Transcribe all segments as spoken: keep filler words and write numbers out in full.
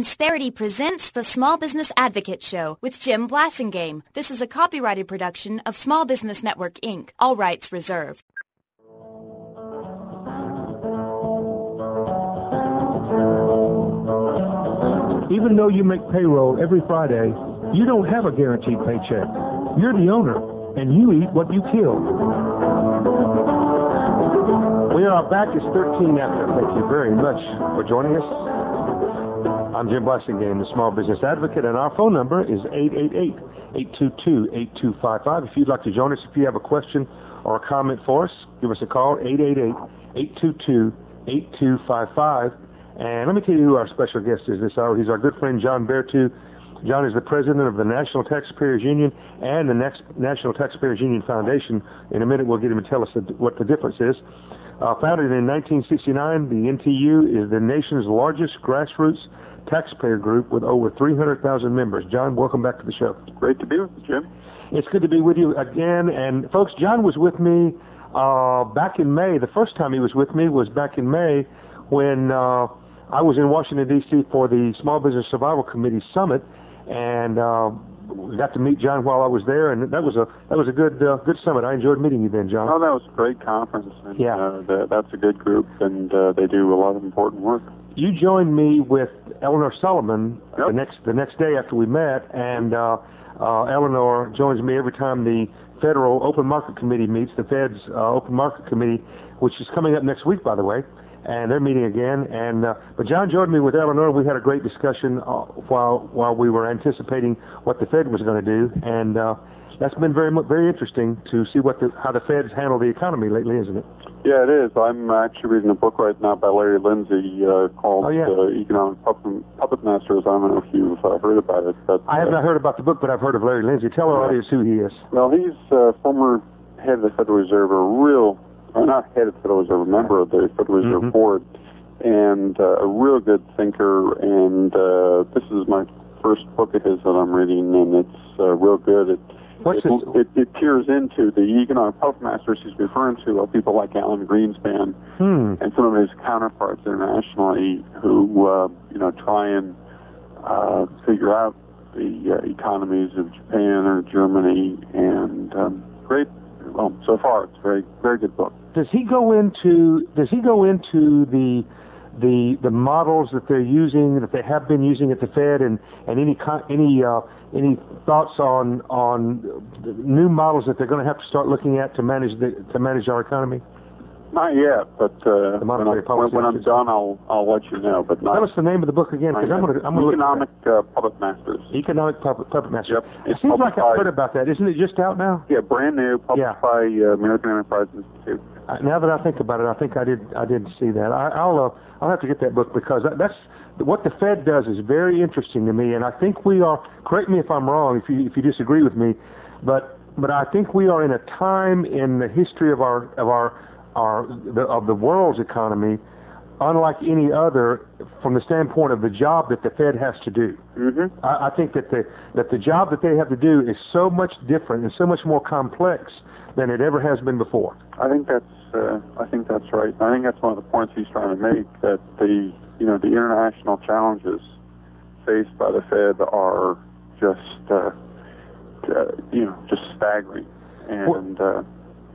Insperity presents the Small Business Advocate Show with Jim Blasingame. This is a copyrighted production of Small Business Network, Incorporated. All rights reserved. Even though you make payroll every Friday, you don't have a guaranteed paycheck. You're the owner, and you eat what you kill. We are back. It's thirteen after. Thank you very much for joining us. I'm Jim Blasingame, the Small Business Advocate, and our phone number is eight eight eight, eight two two, eight two five five. If you'd like to join us, if you have a question or a comment for us, give us a call, eight eight eight, eight two two, eight two five five. And let me tell you who our special guest is this hour. He's our good friend, John Vertu. John is the president of the National Taxpayers Union and the next National Taxpayers Union Foundation. In a minute, we'll get him to tell us what the difference is. Uh, founded in nineteen sixty-nine, the N T U is the nation's largest grassroots taxpayer group with over three hundred thousand members. John, welcome back to the show. Great to be with you, Jim. It's good to be with you again. And folks, John was with me uh, back in May. The first time he was with me was back in May when uh, I was in Washington, D C for the Small Business Survival Committee Summit, and uh, we got to meet John while I was there, and that was a that was a good uh, good summit. I enjoyed meeting you then, John. Oh, that was a great conference. And, yeah, uh, the, that's a good group, and uh, they do a lot of important work. You joined me with Eleanor Sullivan yep. the next the next day after we met, and uh, uh, Eleanor joins me every time the Federal Open Market Committee meets, the Fed's uh, Open Market Committee, which is coming up next week, by the way. And they're meeting again. And uh, but John joined me with Eleanor. We had a great discussion uh, while while we were anticipating what the Fed was going to do, and uh, that's been very very interesting to see what the, how the Fed's handle the economy lately, isn't it? Yeah, it is. I'm actually reading a book right now by Larry Lindsay uh, called oh, yeah. uh, Economic Puppet, Puppet Masters. I don't know if you've uh, heard about it. But, I have uh, not heard about the book, but I've heard of Larry Lindsay. Tell our audience who he is. Well, he's uh, former head of the Federal Reserve, a real or not head of the Federal Reserve, a member of the Federal Reserve mm-hmm. Board, and uh, a real good thinker. And uh, this is my first book of his that I'm reading, and it's uh, real good. It, What's it, it, it peers into the economic puppet masters he's referring to, are people like Alan Greenspan hmm. and some of his counterparts internationally who, uh, you know, try and uh, figure out the uh, economies of Japan or Germany, and um, great. Well, so far it's a very, very good book. Does he go into Does he go into the the the models that they're using, that they have been using at the Fed, and and any any uh, any thoughts on on the new models that they're going to have to start looking at to manage the to manage our economy? Not yet, but uh, the when, I, when, when I'm done, I'll I'll let you know. But not, tell us the name of the book again, because I'm going to I'm going to Economic uh, Puppet Masters. Economic Puppet, Puppet Masters. Yep. It seems like I've heard about that. Isn't it just out now? Yeah, brand new, published yeah. by uh, American Enterprise Institute. Uh, now that I think about it, I think I did I did see that. I, I'll uh, I'll have to get that book, because that, that's what the Fed does is very interesting to me, and I think we are. Correct me if I'm wrong, if you if you disagree with me, but but I think we are in a time in the history of our of our Our, the, of the world's economy, unlike any other, from the standpoint of the job that the Fed has to do. Mm-hmm. I, I think that the that the job that they have to do is so much different and so much more complex than it ever has been before. I think that's uh, I think that's right. I think that's one of the points he's trying to make, that the you know the international challenges faced by the Fed are just uh, uh, you know just staggering. And well, uh,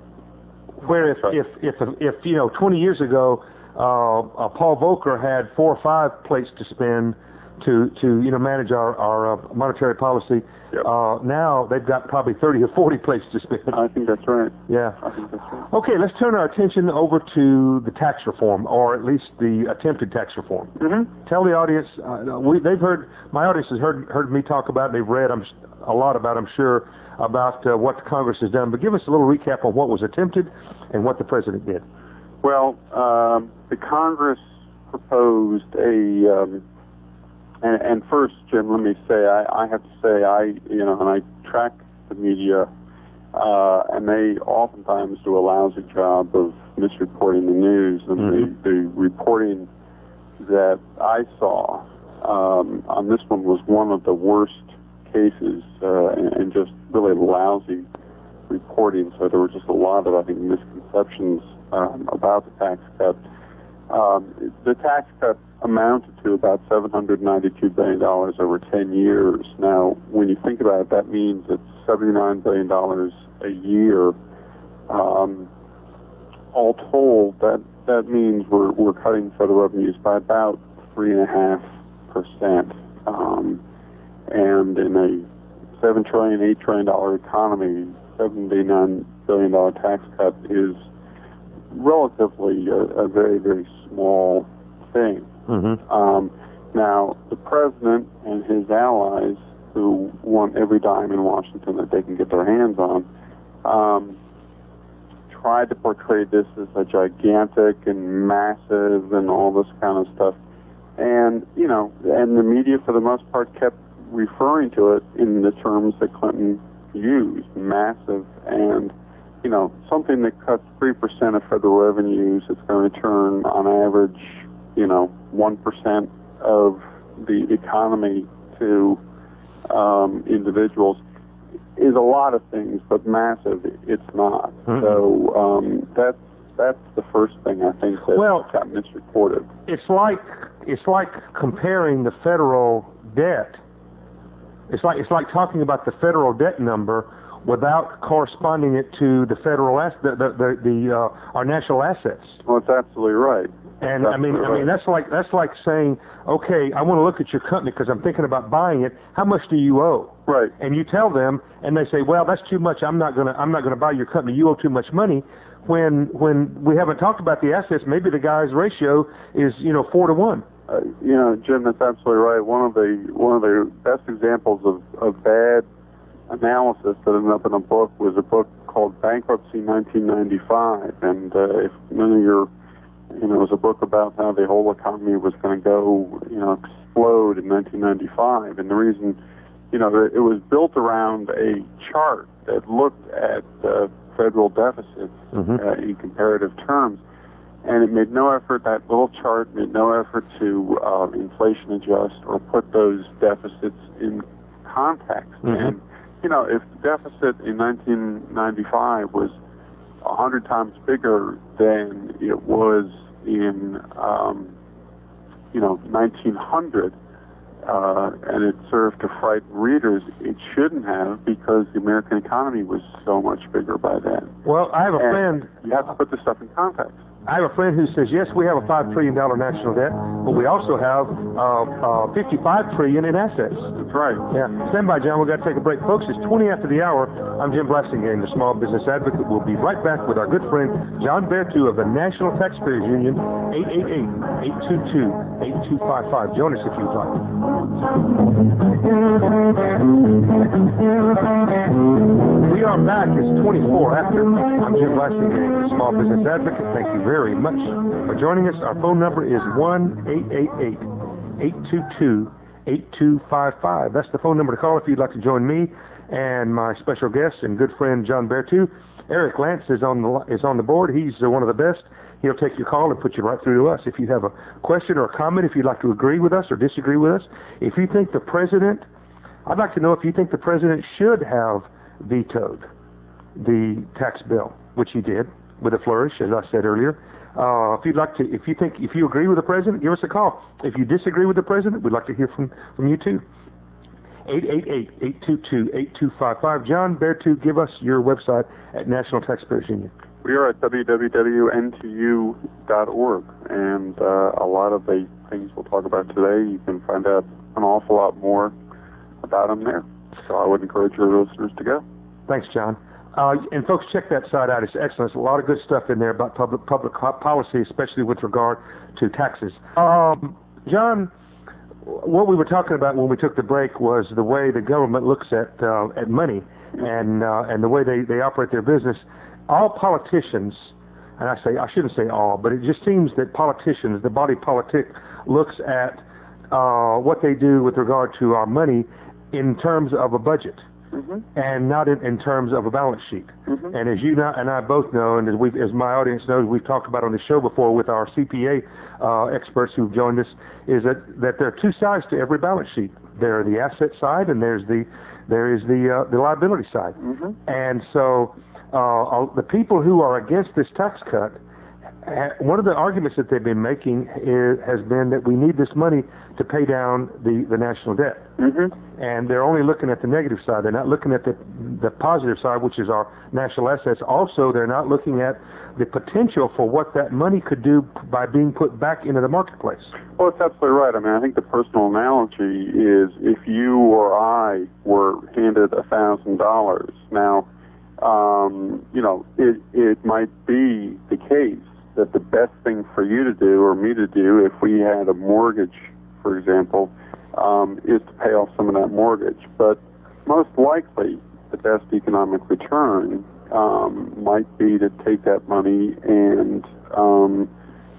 Where if, if, if, if, you know, twenty years ago, uh, uh, Paul Volcker had four or five plates to spin to, to you know, manage our, our uh, monetary policy. Yep. Uh, now they've got probably thirty or forty plates to spin. I think that's right. Yeah. I think that's right. Okay, let's turn our attention over to the tax reform, or at least the attempted tax reform. Mm-hmm. Tell the audience, uh, we, they've heard, my audience has heard, heard me talk about it, they've read I'm, a lot about, I'm sure, about uh, what the Congress has done, but give us a little recap on what was attempted and what the President did. Well, um, the Congress proposed a, um, and, and first, Jim, let me say, I, I have to say, I, you know, and I track the media, uh, and they oftentimes do a lousy job of misreporting the news, and mm-hmm. the, the reporting that I saw um, on this one was one of the worst cases, uh, and, and just really lousy reporting. So there were just a lot of, I think, misconceptions um, about the tax cut. Um, the tax cut amounted to about seven hundred ninety-two billion dollars over ten years. Now, when you think about it, that means it's seventy-nine billion dollars a year. Um, all told, that, that means we're, we're cutting federal revenues by about three point five percent. Um, and in a seven trillion dollars, eight trillion dollars economy, seventy-nine billion dollars tax cut is relatively a, a very, very small thing. Mm-hmm. Um, now, the president and his allies, who want every dime in Washington that they can get their hands on, um, tried to portray this as a gigantic and massive and all this kind of stuff. And, you know, and the media, for the most part, kept referring to it in the terms that Clinton used, massive, and you know, something that cuts three percent of federal revenues, it's going to turn, on average, you know, one percent of the economy to um, individuals, is a lot of things, but massive, it's not. Mm-hmm. So um, that's, that's the first thing I think that well, got misreported. It's like, it's like comparing the federal debt. It's like, it's like talking about the federal debt number without corresponding it to the federal ass- the the the, the uh, our national assets. Well, it's absolutely right. And that's I mean, right. I mean that's like that's like saying, okay, I want to look at your company because I'm thinking about buying it. How much do you owe? Right. And you tell them, and they say, well, that's too much. I'm not gonna I'm not gonna buy your company. You owe too much money. When when we haven't talked about the assets, maybe the guy's ratio is you know four to one. Uh, you know, Jim, that's absolutely right. One of the one of the best examples of, of bad analysis that ended up in a book was a book called Bankruptcy nineteen ninety-five, and uh, if none of your, you know, it was a book about how the whole economy was going to go, you know, explode in nineteen ninety-five, and the reason, you know, it was built around a chart that looked at uh, federal deficits mm-hmm. uh, in comparative terms, and it made no effort, that little chart made no effort to uh, inflation adjust or put those deficits in context. Mm-hmm. And you know, if the deficit in nineteen ninety-five was a hundred times bigger than it was in, um, you know, nineteen hundred, uh, and it served to frighten readers, it shouldn't have, because the American economy was so much bigger by then. Well, I have a and friend. You have to put this stuff in context. I have a friend who says, yes, we have a five trillion dollars national debt, but we also have uh, uh, fifty-five trillion dollars in assets. That's right. Yeah. Stand by, John. We've got to take a break. Folks, it's twenty after the hour. I'm Jim Blasingame, the Small Business Advocate. We'll be right back with our good friend, John Vertu of the National Taxpayers Union, eight eight eight, eight two two, eight two five five. Join us if you'd like. We are back. It's twenty-four after. I'm Jim Blasingame, the Small Business Advocate. Thank you very much for joining us. Our phone number is one eight eight eight, eight two two, eight two five five. That's the phone number to call if you'd like to join me and my special guest and good friend John Vertu. Eric Lance is on the is on the board. He's uh, one of the best. He'll take your call and put you right through to us. If you have a question or a comment, if you'd like to agree with us or disagree with us, if you think the president, I'd like to know if you think the president should have vetoed the tax bill, which he did with a flourish, as I said earlier. Uh, if you'd like to, if you think, if you agree with the president, give us a call. If you disagree with the president, we'd like to hear from, from you too. eight eight eight, eight two two, eight two five five. John Vertu, give us your website at National Taxpayers Union. We are at w w w dot n t u dot org, and uh, a lot of the things we'll talk about today, you can find out an awful lot more about them there. So I would encourage your listeners to go. Thanks, John. Uh, and folks, check that site out. It's excellent. There's a lot of good stuff in there about public public policy, especially with regard to taxes. Um, John, what we were talking about when we took the break was the way the government looks at uh, at money and uh, and the way they, they operate their business. All politicians, and I say I shouldn't say all, but it just seems that politicians, the body politic, looks at uh, what they do with regard to our money in terms of a budget. Mm-hmm. And not in, in terms of a balance sheet. Mm-hmm. And as you know, and I both know, and as we, as my audience knows, we've talked about on the show before with our C P A uh, experts who've joined us, is that, that there are two sides to every balance sheet. There are the asset side, and there's the there is the uh, the liability side. Mm-hmm. And so uh, the people who are against this tax cut one of the arguments that they've been making is, has been that we need this money to pay down the, the national debt. Mm-hmm. And they're only looking at the negative side. They're not looking at the, the positive side, which is our national assets. Also, they're not looking at the potential for what that money could do by being put back into the marketplace. Well, it's absolutely right. I mean, I think the personal analogy is if you or I were handed a thousand dollars. Now, um, you know, it, it might be the case that the best thing for you to do or me to do if we had a mortgage, for example, um, is to pay off some of that mortgage. But most likely, the best economic return um, might be to take that money and um,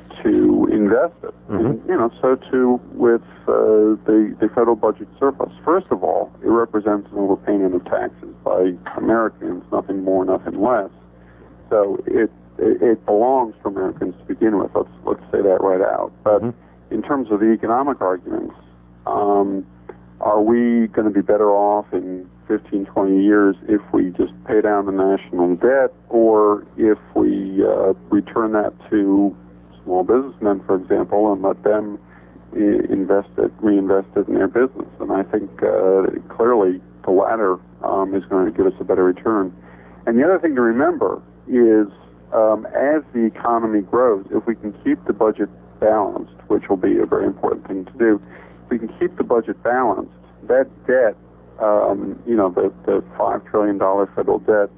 to invest it. Mm-hmm. And, you know, so too with uh, the, the federal budget surplus. First of all, it represents an overpayment of taxes by Americans, nothing more, nothing less. So it it belongs to Americans to begin with. Let's let's say that right out. But mm-hmm. in terms of the economic arguments, um, are we going to be better off in fifteen, twenty years if we just pay down the national debt, or if we uh, return that to small businessmen, for example, and let them invest it, reinvest it in their business? And I think uh, clearly the latter um, is going to give us a better return. And the other thing to remember is Um, as the economy grows, if we can keep the budget balanced, which will be a very important thing to do, if we can keep the budget balanced, that debt, um, you know, the, the five trillion dollars federal debt,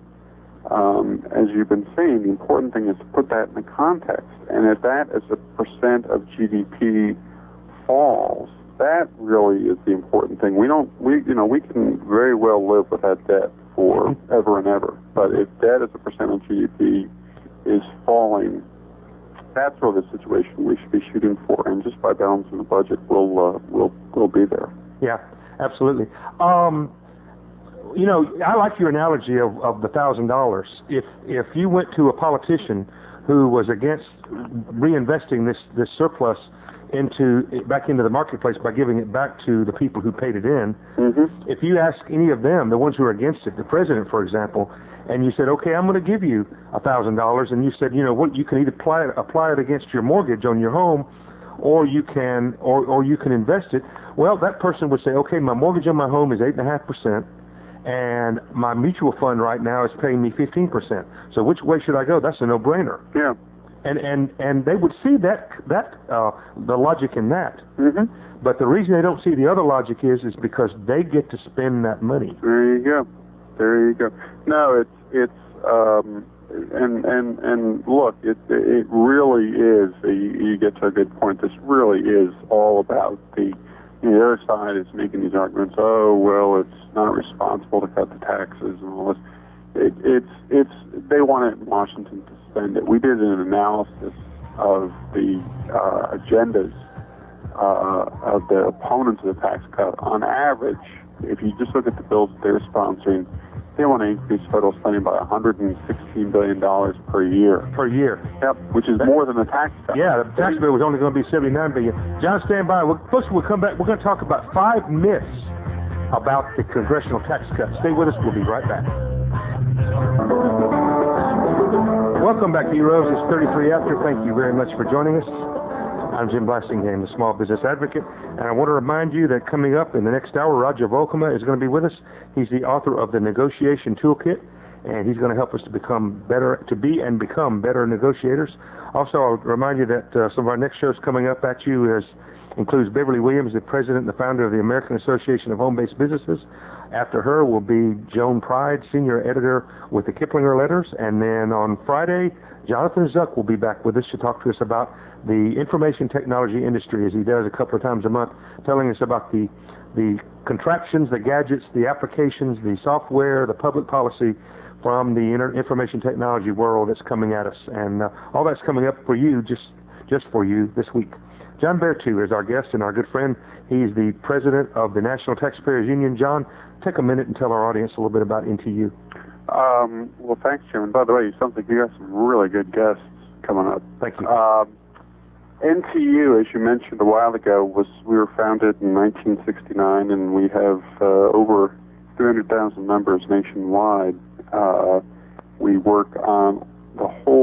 um, as you've been saying, the important thing is to put that in the context. And if that as a percent of G D P falls, that really is the important thing. We don't, we, you know, we can very well live with that debt for ever and ever. But if debt as a percent of G D P is falling, that's really the situation we should be shooting for, and just by balancing the budget, we'll uh, we'll we'll be there. Yeah, absolutely. Um, you know, I like your analogy of, of the thousand dollars. If if you went to a politician who was against reinvesting this this surplus into back into the marketplace by giving it back to the people who paid it in, mm-hmm. if you ask any of them, the ones who are against it, the president, for example, and you said, okay, I'm going to give you a thousand dollars, and you said, you know what, you can either apply it, apply it against your mortgage on your home, or you can, or, or you can invest it. Well, that person would say, okay, my mortgage on my home is eight and a half percent, and my mutual fund right now is paying me fifteen percent. So which way should I go? That's a no-brainer. Yeah. And and and they would see that that uh, the logic in that. Mm-hmm. But the reason they don't see the other logic is is because they get to spend that money. There you go. There you go. No, it's it's um, and and and look, it it really is. You get to a good point. This really is all about the. You know, the other side is making these arguments. Oh well, it's not responsible to cut the taxes and all this. It, it's it's they want it in Washington to spend it. We did an analysis of the uh, agendas uh, of the opponents of the tax cut. On average, if you just look at the bills that they're sponsoring, they want to increase federal spending by one hundred sixteen billion dollars per year. Per year. Yep, which is more than the tax cut. Yeah, the tax bill was only going to be seventy-nine billion dollars. John, stand by. We'll, first, we'll come back. We're going to talk about five myths about the congressional tax cut. Stay with us. We'll be right back. Welcome back, heroes. It's thirty-three after. Thank you very much for joining us. I'm Jim Blasingame, the Small Business Advocate, and I want to remind you that coming up in the next hour, Roger Volkema is going to be with us. He's the author of the Negotiation Toolkit, and he's going to help us to become better, to be and become better negotiators. Also, I'll remind you that uh, some of our next shows coming up at you is includes Beverly Williams, the president and the founder of the American Association of Home-Based Businesses. After her will be Joan Pride, senior editor with the Kiplinger Letters. And then on Friday, Jonathan Zuck will be back with us to talk to us about the information technology industry, as he does a couple of times a month, telling us about the the contraptions, the gadgets, the applications, the software, the public policy from the inter- information technology world that's coming at us. And uh, all that's coming up for you, just just for you this week. John Vertu is our guest and our good friend. He's the president of the National Taxpayers Union. John, take a minute and tell our audience a little bit about N T U. Um, well, thanks, Jim. And by the way, you sound like you got some really good guests coming up. Thank you. Um, N T U, as you mentioned a while ago, was we were founded in nineteen sixty-nine, and we have uh, over three hundred thousand members nationwide. Uh, we work on the whole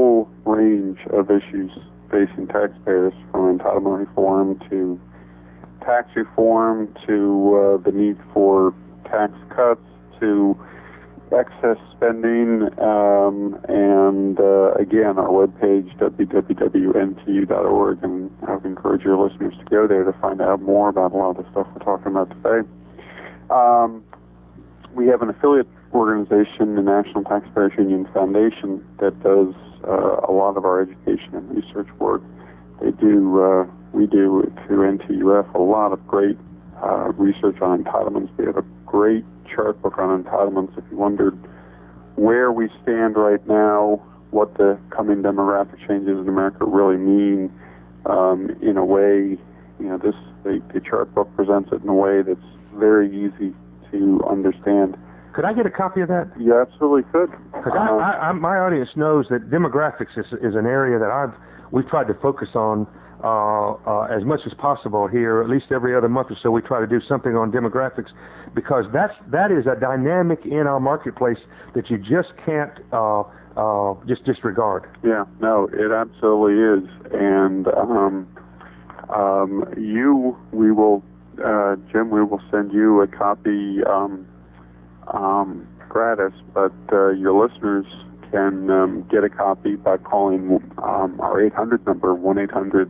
range of issues facing taxpayers, from entitlement reform to tax reform to uh, the need for tax cuts to excess spending, um, and uh, again, our webpage, w w w dot n t u dot org, and I would encourage your listeners to go there to find out more about a lot of the stuff we're talking about today. Um, we have an affiliate organization, the National Taxpayers Union Foundation, that does uh, a lot of our education and research work. They do, uh, we do through N T U F a lot of great uh, research on entitlements. We have a great chart book on entitlements. If you wondered where we stand right now, what the coming demographic changes in America really mean, um, in a way, you know, this the, the chart book presents it in a way that's very easy to understand. Could I get a copy of that? You absolutely could. Because I, I, I, my audience knows that demographics is, is an area that I've we've tried to focus on uh, uh, as much as possible here. At least every other month or so, we try to do something on demographics, because that's that is a dynamic in our marketplace that you just can't uh, uh, just disregard. Yeah, no, it absolutely is. And um, um, you, we will, uh, Jim, we will send you a copy. Um, Um, gratis, but uh, your listeners can um, get a copy by calling um, our eight hundred number, one eight hundred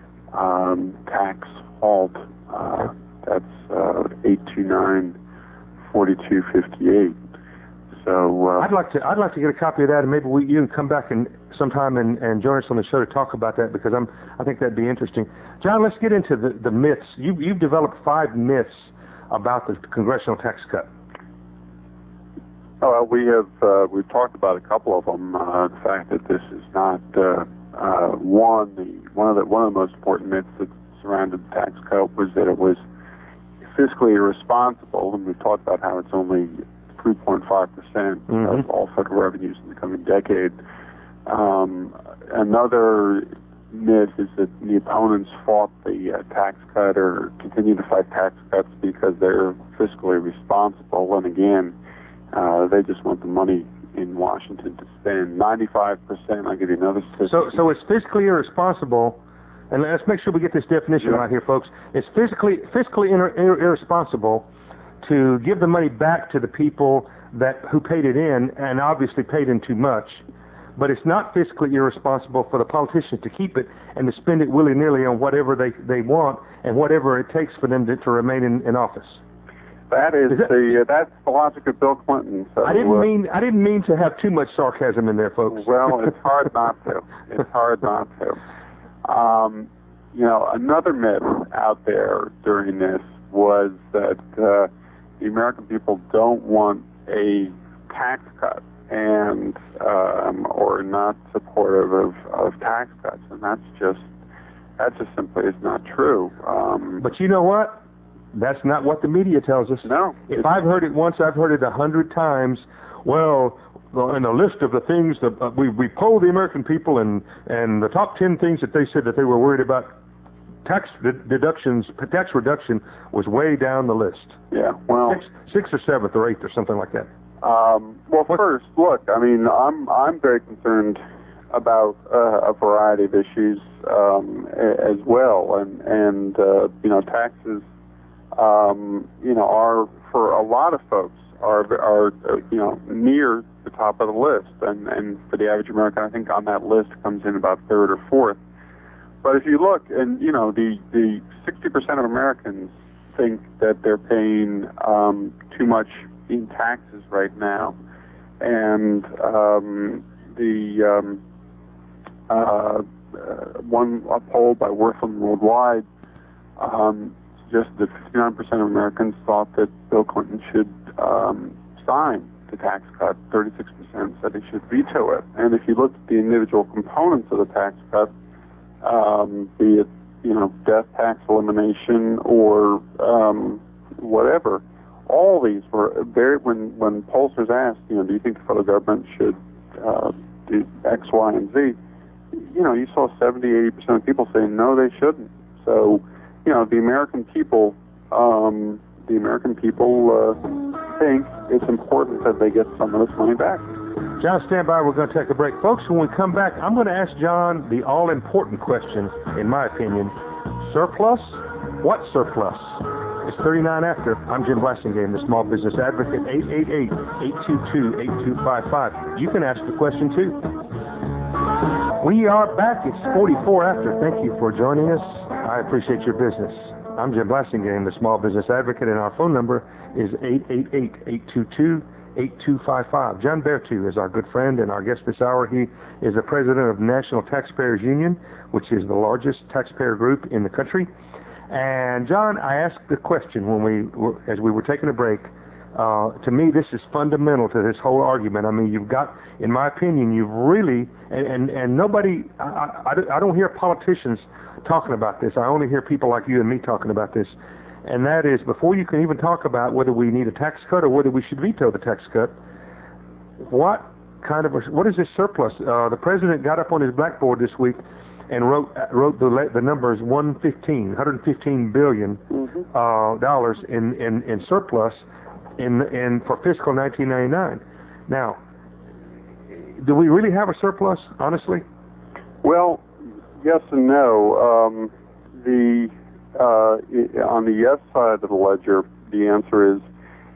tax halt. Uh, that's uh, eight two nine, four two five eight. So uh, I'd like to I'd like to get a copy of that, and maybe we, you can come back and sometime and, and join us on the show to talk about that, because I'm I think that'd be interesting. John, let's get into the, the myths. You you've developed five myths about the congressional tax cut. Oh, well, we have uh, we've talked about a couple of them. Uh, the fact that this is not uh, uh, one the one of the one of the most important myths that surrounded the tax cut was that it was fiscally irresponsible, and we've talked about how it's only three point five percent mm-hmm. of all federal revenues in the coming decade. Um, another myth is that the opponents fought the uh, tax cut or continue to fight tax cuts because they're fiscally responsible, and again, Uh, they just want the money in Washington to spend. ninety-five percent, I'll give you another statistic. So, so it's fiscally irresponsible, and let's make sure we get this definition yeah. right here, folks. It's fiscally fiscally ir- ir- irresponsible to give the money back to the people that who paid it in, and obviously paid in too much. But it's not fiscally irresponsible for the politicians to keep it and to spend it willy-nilly on whatever they, they want and whatever it takes for them to, to remain in, in office. That is, is that, the uh, that's the logic of Bill Clinton. So, I didn't uh, mean I didn't mean to have too much sarcasm in there, folks. Well, it's hard not to. It's hard not to. Um, you know, another myth out there during this was that uh, the American people don't want a tax cut and um, or not supportive of, of tax cuts, and that's just that just simply is not true. Um, but you know what? That's not what the media tells us. No. If I've heard it once, I've heard it a hundred times. Well, in a list of the things that uh, we we polled the American people, and and the top ten things that they said that they were worried about, tax deductions, tax reduction was way down the list. Yeah. Well, six, sixth or seventh or eighth or something like that. Um, well, what? First, look. I mean, I'm I'm very concerned about uh, a variety of issues um, as well, and and uh, you know, taxes. Um, you know, are for a lot of folks are are uh, you know near the top of the list, and and for the average American, I think on that list comes in about third or fourth. But if you look, and you know, the the sixty percent of Americans think that they're paying um, too much in taxes right now, and um, the um, uh, uh, one a poll by Wortham Worldwide. Um, Just that fifty-nine percent of Americans thought that Bill Clinton should um, sign the tax cut. thirty-six percent said he should veto it. And if you look at the individual components of the tax cut, um, be it you know death tax elimination or um, whatever, all these were very. When when pollsters asked, you know, do you think the federal government should uh, do X, Y, and Z? You know, you saw seventy, eighty percent of people saying no, they shouldn't. So. You know, the American people, um, the American people uh, think it's important that they get some of this money back. John, stand by. We're going to take a break. Folks, when we come back, I'm going to ask John the all-important question, in my opinion. Surplus? What surplus? It's thirty-nine after. I'm Jim Blasingame, the Small Business Advocate, eight eight eight, eight two two, eight two five five. You can ask the question, too. We are back. It's forty-four after. Thank you for joining us. I appreciate your business. I'm Jim Blasingame, the Small Business Advocate, and our phone number is eight eight eight, eight two two, eight two five five. John Bertu is our good friend and our guest this hour. He is the president of National Taxpayers Union, which is the largest taxpayer group in the country. And John, I asked the question when we were, as we were taking a break. Uh, to me, this is fundamental to this whole argument. I mean, you've got, in my opinion, you've really, and, and, and nobody, I, I, I don't hear politicians talking about this. I only hear people like you and me talking about this. And that is, before you can even talk about whether we need a tax cut or whether we should veto the tax cut, what kind of, a, what is this surplus? Uh, the president got up on his blackboard this week and wrote wrote the the numbers one fifteen, one fifteen billion mm-hmm. uh, dollars in, in, in surplus in in for fiscal nineteen ninety-nine. Now, do we really have a surplus, honestly? Well, yes and no. Um, the uh, on the yes side of the ledger, the answer is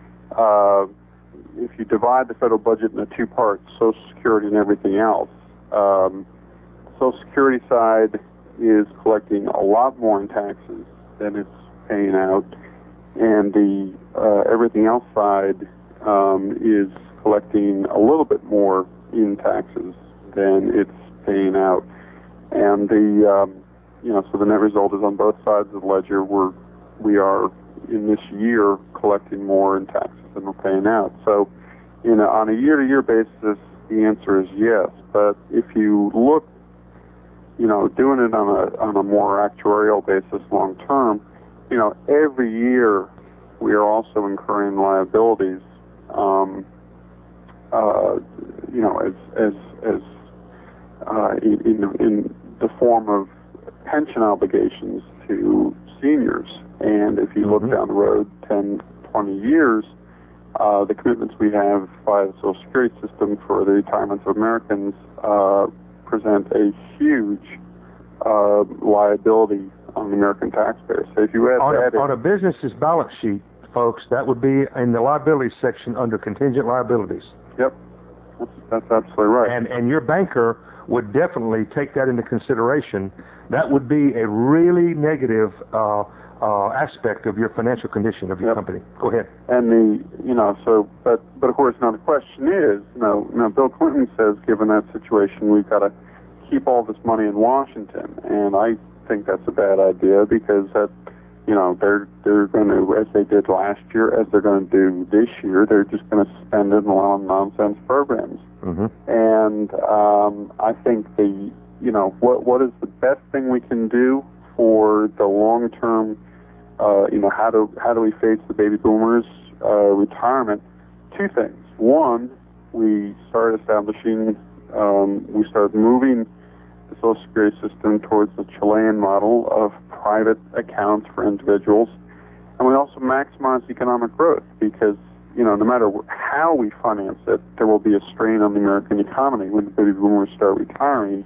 uh, if you divide the federal budget into two parts, Social Security and everything else. Um, Social Security side is collecting a lot more in taxes than it's paying out, and the uh, everything else side um, is collecting a little bit more in taxes than it's paying out. And the um, you know, so the net result is on both sides of the ledger, we're we are in this year collecting more in taxes than we're paying out. So, in a, on a year-to-year basis, the answer is yes. But if you look, you know, doing it on a on a more actuarial basis long term, you know, every year we are also incurring liabilities, um, uh, you know, as as as uh, in in the form of pension obligations to seniors. And if you look mm-hmm. down the road ten, twenty years, uh, the commitments we have by the Social Security system for the retirement of Americans uh, present a huge uh, liability on the American taxpayer. So if you add on, that... A, on a business's balance sheet, folks, that would be in the liabilities section under contingent liabilities. Yep, that's, that's absolutely right. And and your banker would definitely take that into consideration. That would be a really negative uh, uh, aspect of your financial condition of your yep. company. Go ahead. And the, you know, so, but, but of course, now the question is, you know, now Bill Clinton says, given that situation, we've got to keep all this money in Washington. And I think that's a bad idea because that, you know, they're, they're going to, as they did last year, as they're going to do this year, they're just going to spend it on nonsense programs. Mm-hmm. And um, I think the, you know, what what is the best thing we can do for the long term, uh, you know, how do how do we face the baby boomers' uh, retirement? Two things. One, we start establishing, um, we start moving the Social Security system towards the Chilean model of private accounts for individuals, and we also maximize economic growth because, you know, no matter how we finance it, there will be a strain on the American economy when the baby boomers start retiring.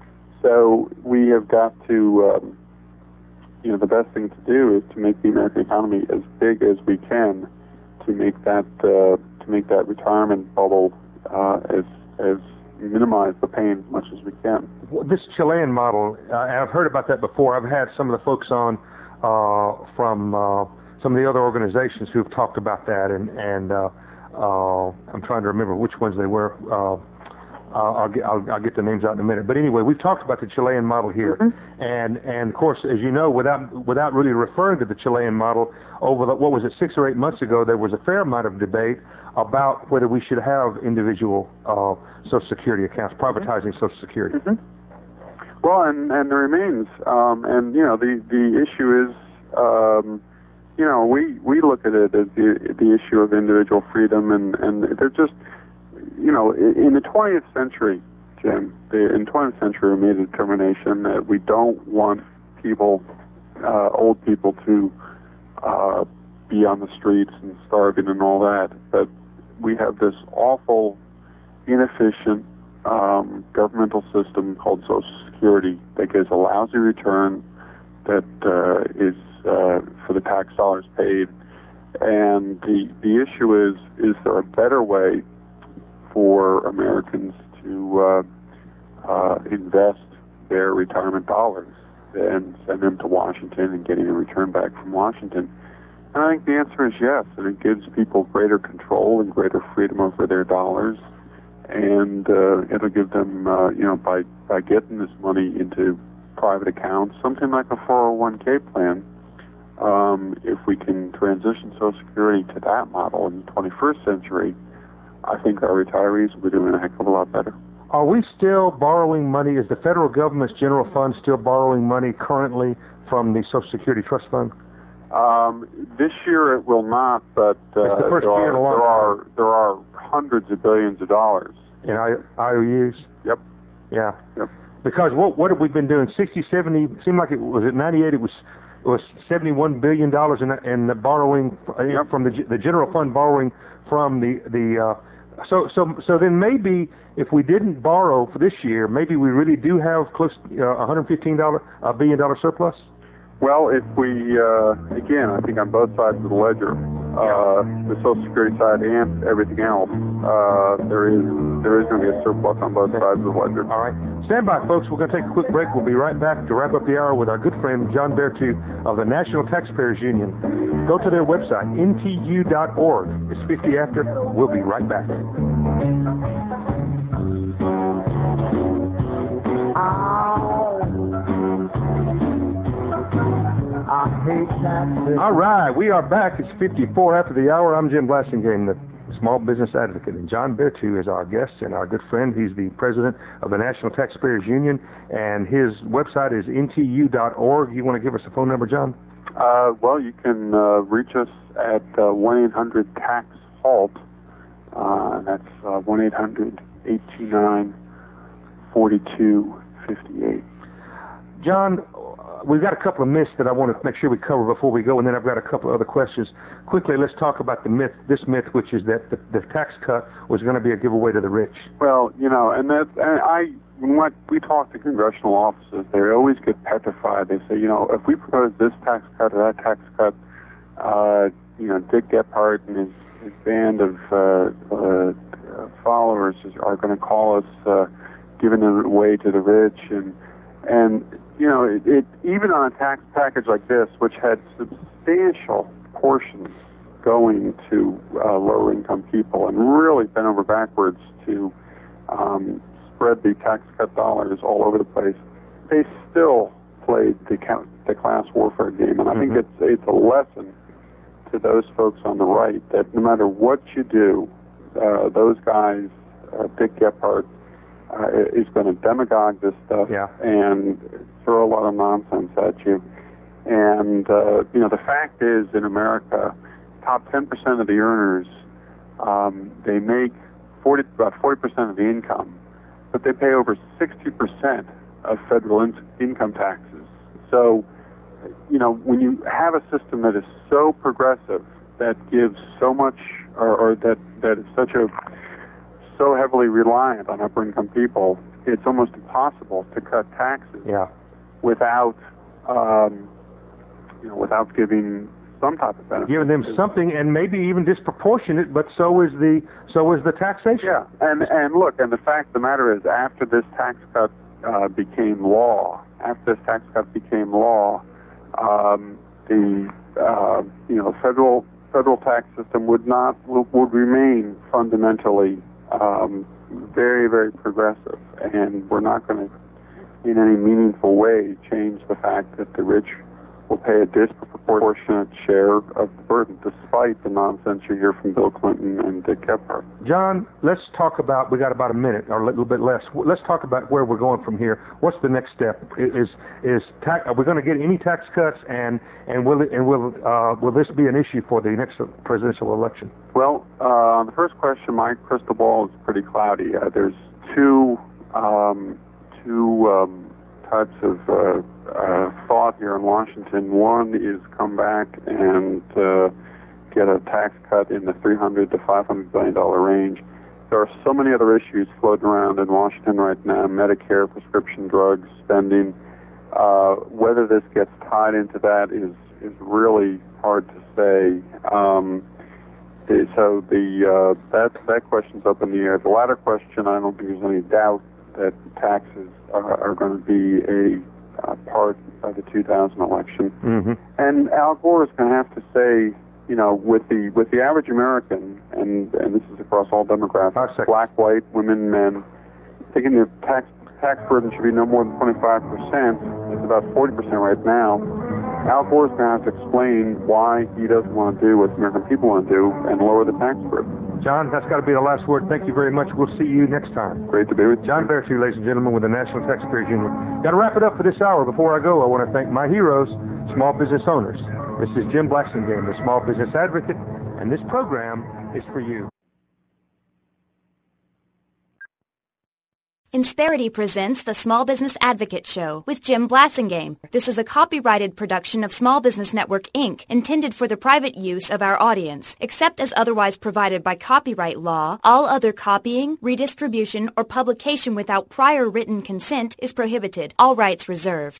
So we have got to, um, you know, the best thing to do is to make the American economy as big as we can to make that uh, to make that retirement bubble uh, as as minimize the pain as much as we can. This Chilean model, uh, I've heard about that before. I've had some of the folks on uh, from uh, some of the other organizations who've talked about that, and and uh, uh, I'm trying to remember which ones they were. Uh, Uh, I'll, get, I'll, I'll get the names out in a minute. But anyway, we've talked about the Chilean model here. Mm-hmm. And, and of course, as you know, without without really referring to the Chilean model, over the, what was it, six or eight months ago, there was a fair amount of debate about whether we should have individual uh, Social Security accounts, privatizing mm-hmm. Social Security. Mm-hmm. Well, and, and there remains. Um, and, you know, the, the issue is, um, you know, we, we look at it as the, the issue of individual freedom, and, and they're just... You know, in the twentieth century, Jim, in the twentieth century, we made a determination that we don't want people, uh, old people, to uh, be on the streets and starving and all that. But we have this awful, inefficient um, governmental system called Social Security that gives a lousy return that uh, is uh, for the tax dollars paid. And the the issue is, is there a better way for Americans to uh, uh, invest their retirement dollars than send them to Washington and getting a return back from Washington? And I think the answer is yes, and it gives people greater control and greater freedom over their dollars, and uh, it'll give them, uh, you know, by, by getting this money into private accounts, something like a four oh one k plan, um, if we can transition Social Security to that model in the twenty-first century, I think our retirees will be doing a heck of a lot better. Are we still borrowing money? Is the federal government's general fund still borrowing money currently from the Social Security Trust Fund? Um, this year it will not, but uh, It's the first there, year in a are, long there are time. there are hundreds of billions of dollars. In I O Us? Yep. Yeah. Yep. Because what what have we been doing? sixty, seventy, seemed like it was at ninety-eight, it was it was seventy-one billion dollars in in the borrowing Yep. from the the general fund borrowing from the the uh, so so so then maybe if we didn't borrow for this year, maybe we really do have close to uh, one hundred fifteen dollars a billion dollar surplus. Well, if we, uh, again, I think on both sides of the ledger, uh, the Social Security side and everything else, uh, there is there is going to be a surplus on both sides of the ledger. All right. Stand by, folks. We're going to take a quick break. We'll be right back to wrap up the hour with our good friend John Vertu of the National Taxpayers Union. Go to their website, N T U dot org. It's fifty after. We'll be right back. All right, we are back. It's fifty-four after the hour. I'm Jim Blasingame, the small business advocate, and John Vertu is our guest and our good friend. He's the president of the National Taxpayers Union, and his website is N T U dot org. You want to give us a phone number, John? Uh, well, you can uh, reach us at uh, one eight hundred tax halt. Uh, that's uh, one eight hundred eight two nine four two five eight. John, we've got a couple of myths that I want to make sure we cover before we go, and then I've got a couple of other questions. Quickly, let's talk about the myth, this myth, which is that the, the tax cut was going to be a giveaway to the rich. Well, you know, and that and I, when we talk to congressional offices, they always get petrified. They say, you know, if we propose this tax cut or that tax cut, uh, you know, Dick Gephardt and his, his band of uh, uh, followers are going to call us uh, giving it away to the rich, and and you know, it, it even on a tax package like this, which had substantial portions going to uh, lower-income people and really bent over backwards to um, spread the tax cut dollars all over the place, they still played the, the class warfare game. And I think Mm-hmm. it's it's a lesson to those folks on the right that no matter what you do, uh, those guys, uh, Dick Gephardt, Uh, is going to demagogue this stuff Yeah. and throw a lot of nonsense at you. And, uh, you know, the fact is, in America, top ten percent of the earners, um, they make forty, about forty percent of the income, but they pay over sixty percent of federal in- income taxes. So, you know, when you have a system that is so progressive, that gives so much, or, or that, that is such a so heavily reliant on upper-income people, it's almost impossible to cut taxes Yeah. without, um, you know, without giving some type of benefit. Giving them something, and maybe even disproportionate, but so is the so is the taxation. Yeah, and and look, and the fact of the matter is, after this tax cut uh, became law, after this tax cut became law, um, the uh, you know federal federal tax system would not would, would remain fundamentally Um, very, very progressive, and we're not going to, in any meaningful way, change the fact that the rich will pay a disproportionate share of the burden, despite the nonsense you hear from Bill Clinton and Dick Gephardt. John, let's talk about, we got about a minute, or a little bit less. Let's talk about where we're going from here. What's the next step? Is is tax, are we going to get any tax cuts, and and will it, and will uh, will this be an issue for the next presidential election? Well, uh, on the first question, my crystal ball is pretty cloudy. Uh, there's two um, two um, types of uh, uh, thought here in Washington. One is come back and uh, get a tax cut in the three hundred to five hundred billion dollar range, there are so many other issues floating around in Washington right now, Medicare, prescription drugs, spending. Uh, whether this gets tied into that is, is really hard to say. Um, so the uh, that, that question's up in the air. The latter question, I don't think there's any doubt that taxes are, are going to be a uh, part of the two thousand election. Mm-hmm. And Al Gore is going to have to say, you know, with the with the average American, and, and this is across all demographics, black, white, women, men, thinking the tax tax burden should be no more than twenty-five percent. It's about forty percent right now. Al Gore is going to have to explain why he doesn't want to do what the American people want to do and lower the tax burden. John, that's got to be the last word. Thank you very much. We'll see you next time. Great to be with you. John Vertu, ladies and gentlemen, with the National Taxpayers Union. Got to wrap it up for this hour. Before I go, I want to thank my heroes, small business owners. This is Jim Blassingame, the Small Business Advocate, and this program is for you. Insperity presents the Small Business Advocate Show with Jim Blassingame. This is a copyrighted production of Small Business Network, Incorporated, intended for the private use of our audience. Except as otherwise provided by copyright law, all other copying, redistribution, or publication without prior written consent is prohibited. All rights reserved.